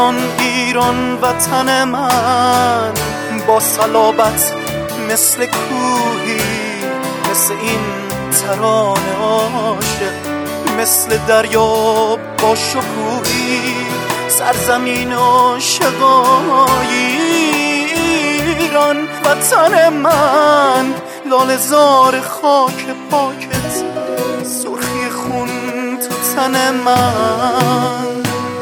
ایران ایران وطن من، با صلابت مثل کوهی، مثل این ترانه عاشق، مثل دریا با شکوهی، سرزمین عاشقای ایران وطن من، لاله زار خاک پاکت، سرخی خون تو تن من.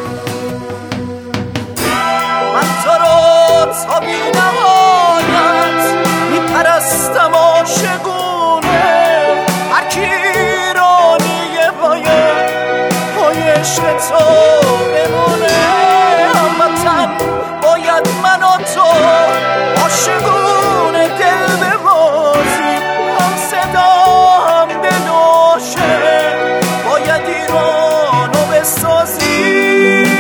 من تو رو تا بی نهایت میپرستم عاشقونه، هر کی ایرانیه باید پای عشق تو بمونه. هموطن باید من و تو عاشقونه دل ببازیم، هم صدا هم دل عاشق، باید ایرانو بسازیم.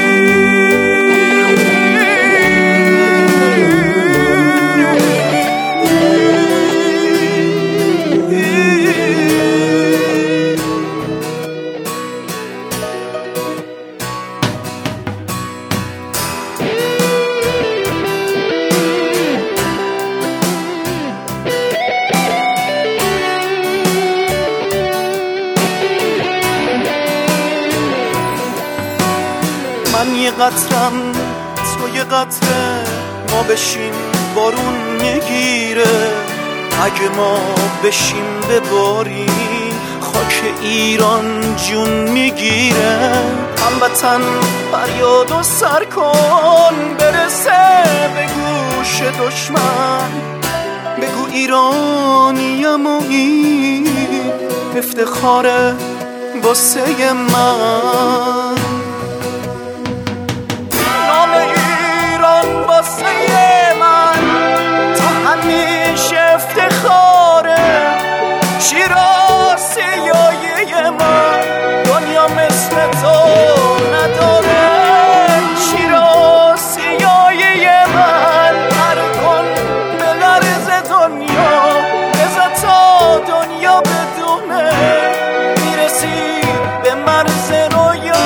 من یه قطرم تو یه قطره، ما بشیم بارون میگیره، اگه ما بشیم بباریم خاک ایران جون میگیره. هموطن فریاد و سر کن برسه به گوش دشمن، بگو ایرانیم و این افتخاره واسه من. واسه من تا همیشه افتخاره، شیرازیای من دنیا مثل تو نداره. شیرازیای من هر کن به لرز دنیا، بذار تا دنیا بدونه میرسی به مرز رویا.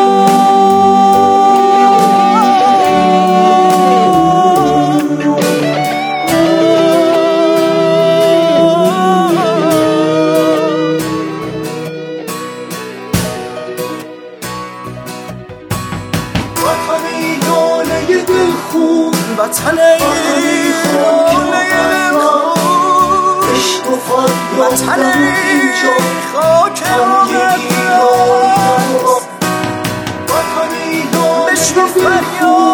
وطن ایرانه دلخون، عشق و فریاد وطن خاک مقدس، وطن ایرانه دلخون،